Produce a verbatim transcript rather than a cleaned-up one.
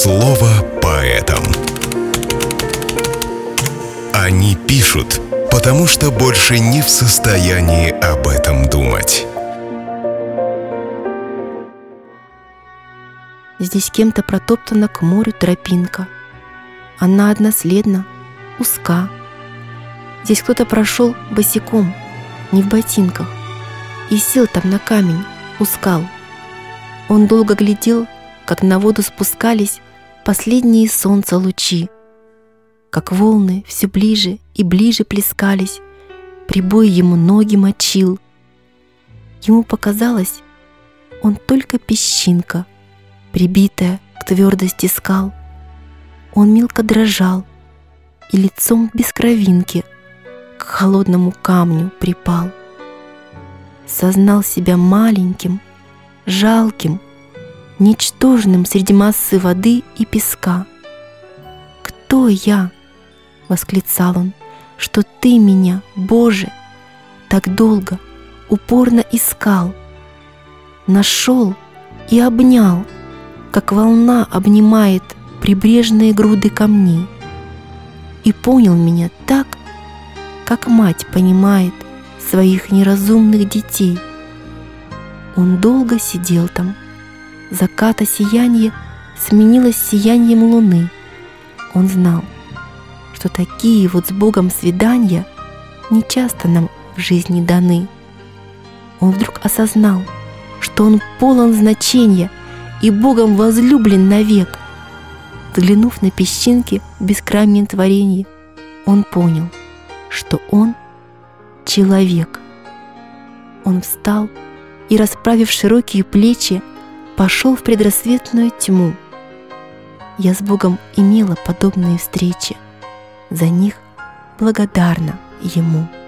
Слово поэтам. Они пишут, потому что больше не в состоянии об этом думать. Здесь кем-то протоптана к морю тропинка. Она односледна, узка. Здесь кто-то прошел босиком, не в ботинках, и сел там на камень у скал. Он долго глядел, как на воду спускались последние солнца лучи, как волны все ближе и ближе плескались, прибой ему ноги мочил. Ему показалось, он только песчинка, прибитая к твердости скал. Он мелко дрожал и лицом без кровинки к холодному камню припал. Сознал себя маленьким, жалким, ничтожным среди массы воды и песка. «Кто я?» — восклицал он, — «что ты меня, Боже, так долго, упорно искал, нашел и обнял, как волна обнимает прибрежные груды камней, и понял меня так, как мать понимает своих неразумных детей». Он долго сидел там. Заката сияние сменилось сиянием луны. Он знал, что такие вот с Богом свидания нечасто нам в жизни даны. Он вдруг осознал, что он полон значения и Богом возлюблен навек. Взглянув на песчинки в бескрайнем творении, он понял, что он человек. Он встал и, расправив широкие плечи, пошел в предрассветную тьму. Я с Богом имела подобные встречи, за них благодарна Ему.